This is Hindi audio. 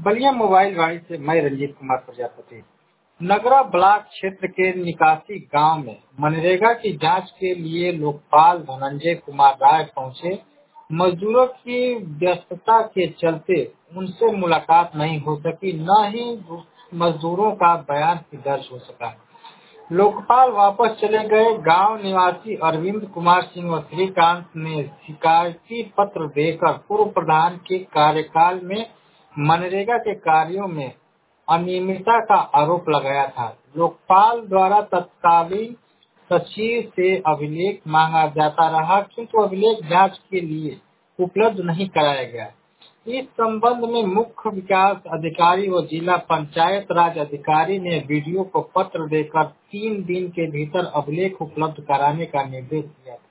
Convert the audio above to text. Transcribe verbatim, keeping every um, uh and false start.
बलिया मोबाइल गाड़ी से मैं रंजीत कुमार प्रजापति। नगरा ब्लॉक क्षेत्र के निकासी गांव में मनरेगा की जांच के लिए लोकपाल धनंजय कुमार राय पहुंचे। मजदूरों की व्यस्तता के चलते उनसे मुलाकात नहीं हो सकी, न ही मजदूरों का बयान दर्ज हो सका। लोकपाल वापस चले गए। गांव निवासी अरविंद कुमार सिंह और श्रीकांत ने शिकायती पत्र देकर पूर्व प्रधान के कार्यकाल में मनरेगा के कार्यों में अनियमितता का आरोप लगाया था। लोकपाल द्वारा तत्कालीन सचिव से अभिलेख मांगा जाता रहा, किंतु अभिलेख जांच के लिए उपलब्ध नहीं कराया गया। इस संबंध में मुख्य विकास अधिकारी व जिला पंचायत राज अधिकारी ने वीडियो को पत्र देकर तीन दिन के भीतर अभिलेख उपलब्ध कराने का निर्देश दिया था।